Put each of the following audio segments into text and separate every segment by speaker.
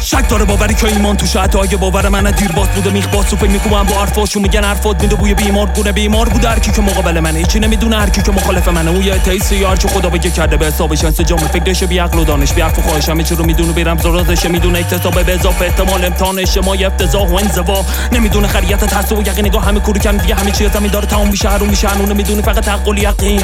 Speaker 1: شک داره باوری که ایمان تو شاید اگه باور من دیر باز بوده میخواست فکر میکنم با حرفاشون میگن حرفات میده بوی بیمار بوده هر کی که مقابل منه هیچی نمیدونه هر کی که مخالف منه اون یه تیس یار چه خدا بگه کرده به حسابش انسجام فکرش بی عقل و دانش بی حرف و خواهش همه چی رو میدونه بیرم زرازش میدونه اکتساب به اضافه احتمال امتحانش ما افتضاح و انزوا نمیدونه خریت ترس و یقین نگاه همه کوری کن دیگه همه چی زمین داره تمام میشه هر اون میشه اون نمیدونه فقط عقل یقین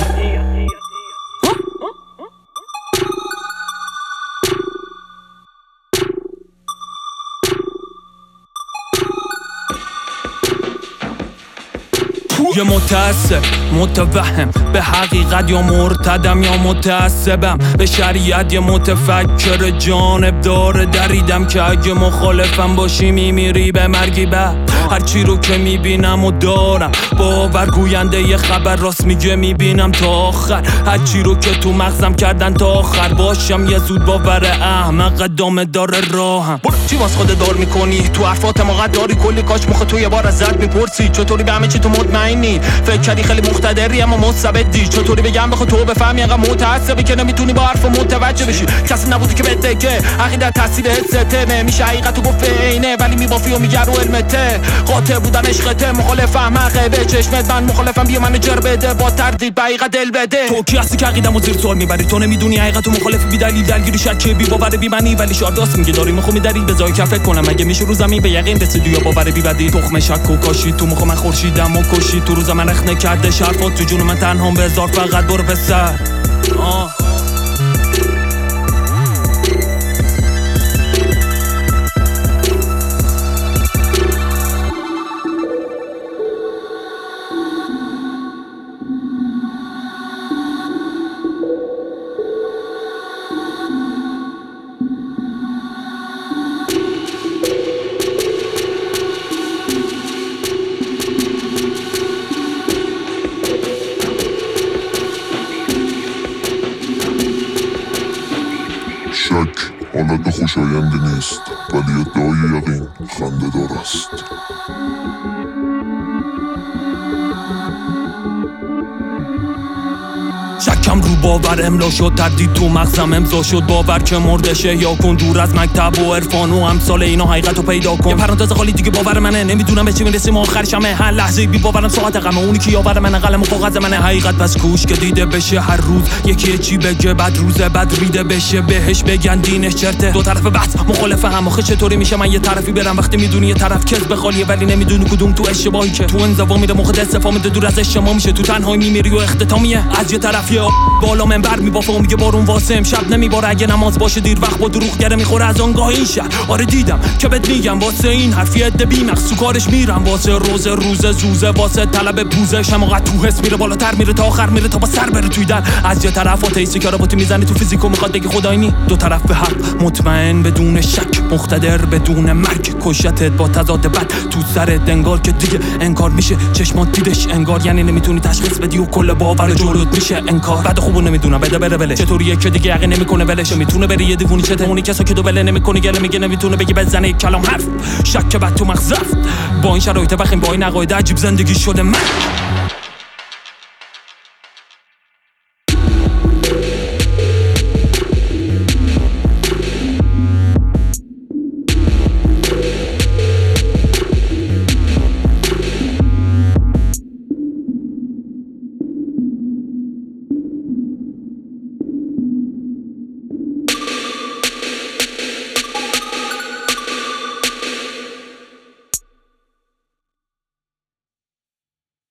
Speaker 1: یه متعصب متوهم به حقیقت یا مرتدم یا متعصبم به شریعت یه متفکر جانبدار دریدم که اگه مخالفم باشی میمیری به مرگی بعد هرچی رو که میبینم و دارم باور گوینده یه خبر راست میگه میبینم تا آخر هرچی رو که تو مغزم کردن تا آخر باشم یه زود باور احمق قدام داره راهم برو چی واس خودت دار میکنی تو حرفات موقع داری کلی کاش مخ تو یه بار ازت میپرسی چطوری به همه چی تو مطمئنی فکر کردی خیلی مقتدری اما مستبدی چطوری بگم بخواد تو بفهمی انقدر متعصبی که نمیتونی با حرف متوجه بشی کسی نبودی که بده که عقیدت تاثیر حسته نمیشه حقیقتو گفت عینه ولی میبافی و میگه رو علمته قاطع بودن عشقته مخالف احمقه به چشمت من مخالفم بیا منو جر بده با تردید به حقیقت دل بده تو کی هستی که عقیدمو زیر سوال میبری تو نمیدونی حقیقتو مخالف بی دلیل درگیری شک بی باور بی معنی ولی شارداست میگه داری مخو میدری به جای که فکر کنم اگه میشه رو زمین به یقین رسیدی یا باور بی بدی تخم شک و کاشی تو مخو من خورشیدم و کشی تو روز من اخ نکرده شرفات تو جون من تنهام بذار فقط برو پسر
Speaker 2: شک حالت خوشایندی نیست ولی ادعای یقین خنده دار است
Speaker 1: شکم رو باور املا شد تردید تو مغزم امضا شد باور که مردشه یا کن دور از مکتب و عرفان و امثال اینا حقیقت رو پیدا کن یه پرانتز خالی دیگه باور منه نمیدونم به چی میرسیم آخرشمه هر لحظه بی باورم ساعت غمه اونی که یاور منه قلم و کاغذ منه حقیقت بس کوش که دیده بشه هر روز یکی چی بگه بعد روزه بعد ریده بشه بهش بگن دینش چرته دو طرف بحث مخالف هم آخه چطوری میشه من یه طرفی برم وقتی میدونی یه طرف کذب خالیه ولی نمیدونی کدوم تو اشتباهی که تو انزوا میره موقع استفا میده دور از اجتماع میشه تو تنهایی میمیری و اختتامیه از یه طرفی بالا منبر میبافه و میگه بارون واسه امشب نمیباره اگه نماز باشه دیر وقت با دروغ گره میخوره از آنگاه این شهر آره دیدم که بهت میگم واسه این حرفی عده بیمقص تو کارش میرم واسه روزه زوزه واسه طلب پوزه شماقت تو حس میره بالاتر میره تا آخر میره تا با سر بره توی در از یه طرف آتیسی که رابطی میزنی تو فیزیکو میخواد بگی خدایی نی دو طرف به حق مطمئن بدون شک مقتدر بدون مرگ کشتت با تضاد بد تو سرت انگار که دیگه انکار میشه چشمات دیدش انگار یعنی نمیتونی تشخیص بدی و کل باور جلوت میشه انکار بعد خوبو نمیدونم بده بره ولش چطوریه که دیگه یقین نمیکنه ولش میتونه بری یه دیوونی چته اونی کسا که دو بله نمیکنه گله میگه نمیتونه بگی بزنه کلام حرف شک بعد تو مغز با این شرایط بخیم با این عقاید عجیب زندگی شده من